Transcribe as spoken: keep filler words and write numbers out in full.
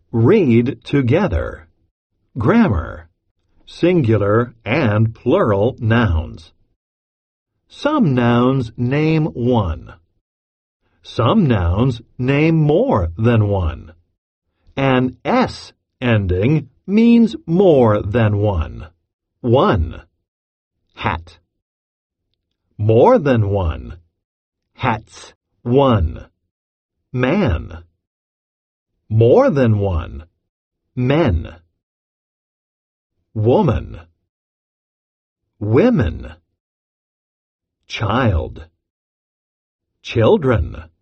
Read together. Grammar. Singular and plural nouns. Some nouns name one. Some nouns name more than one. An S ending means more than one. One. Hat. More than one. Hats. One. Man. More than one. Men. Woman. Women. Child. Children.